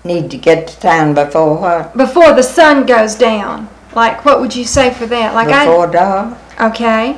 Need to get to town before what? Before the sun goes down. Like, what would you say for that? Like Before dark? Okay.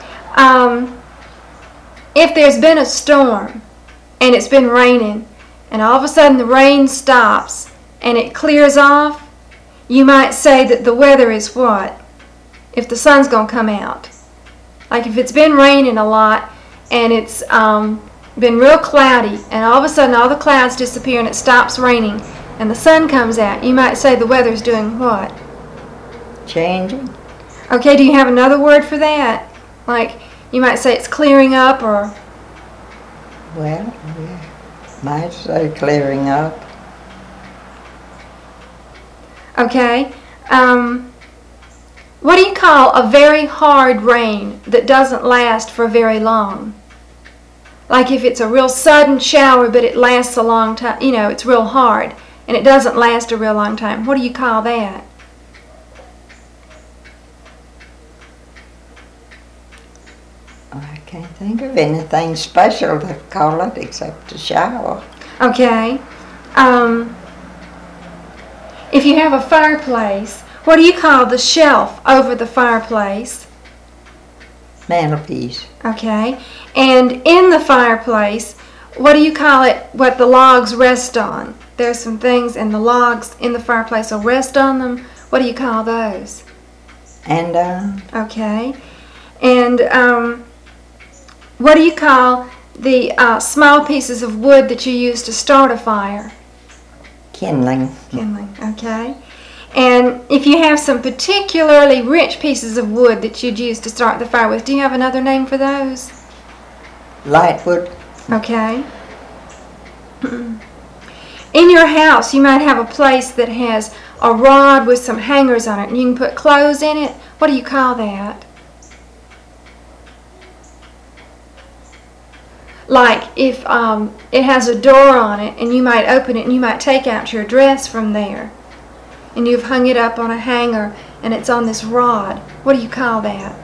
If there's been a storm and it's been raining and all of a sudden the rain stops and it clears off, you might say that the weather is what? If the sun's going to come out. Like if it's been raining a lot and it's been real cloudy and all of a sudden all the clouds disappear and it stops raining and the sun comes out, you might say the weather's doing what? Changing. Okay, do you have another word for that? Like, you might say it's clearing up or... Well, yeah. Might say clearing up. Okay. What do you call a very hard rain that doesn't last for very long? Like if it's a real sudden shower but it lasts a long time, you know, it's real hard and it doesn't last a real long time. What do you call that? I can't think of anything special to call it except a shower. Okay. If you have a fireplace, what do you call the shelf over the fireplace? Mantelpiece. Okay. And in the fireplace, what do you call it, what the logs rest on? There's some things and the logs in the fireplace will rest on them. What do you call those? And Okay. And what do you call the small pieces of wood that you use to start a fire? kindling. Kindling, okay. And if you have some particularly rich pieces of wood that you'd use to start the fire with, do you have another name for those? Lightwood. Okay. In your house, you might have a place that has a rod with some hangers on it, and you can put clothes in it. What do you call that? Like if it has a door on it, and you might open it, and you might take out your dress from there, and you've hung it up on a hanger, and it's on this rod. What do you call that?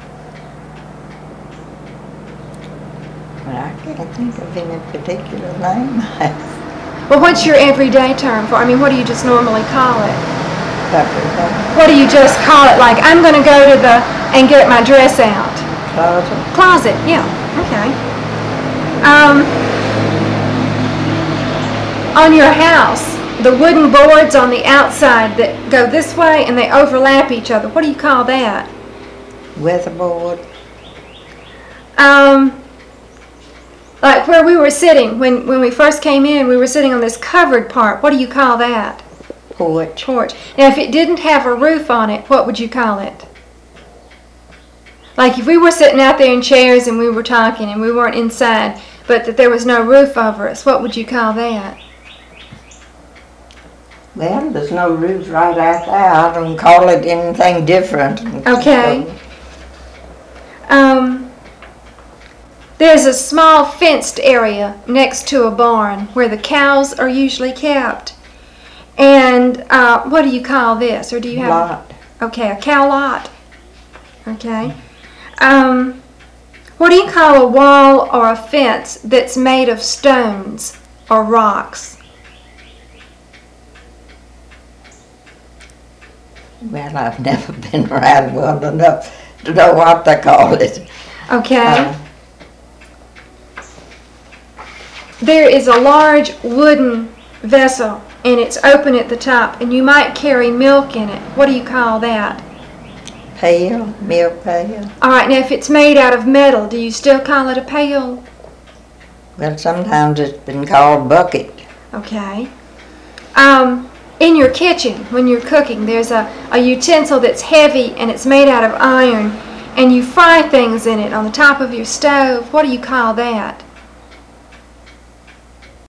Well, I can't think of any particular name. Well, what's your everyday term for? I mean, what do you just normally call it? Closet. What do you just call it? Like, I'm going to go to and get my dress out. Closet. Closet, yeah. Okay. On your house, the wooden boards on the outside that go this way and they overlap each other, what do you call that? Weatherboard. Like where we were sitting, when we first came in, we were sitting on this covered part. What do you call that? Porch. Porch. Now, if it didn't have a roof on it, what would you call it? Like if we were sitting out there in chairs and we were talking and we weren't inside, but that there was no roof over us, what would you call that? Well, there's no roof right out there. I don't call it anything different. Okay. There's a small fenced area next to a barn where the cows are usually kept. And what do you call this? Or do you have Lot. Okay, a cow lot. Okay. What do you call a wall or a fence that's made of stones or rocks? Well, I've never been around well enough to know what they call it. Okay. There is a large wooden vessel and it's open at the top and you might carry milk in it. What do you call that? Pail, milk pail. Alright, now if it's made out of metal, do you still call it a pail? Well, sometimes it's been called bucket. Okay. In your kitchen, when you're cooking, there's a utensil that's heavy and it's made out of iron and you fry things in it on the top of your stove. What do you call that?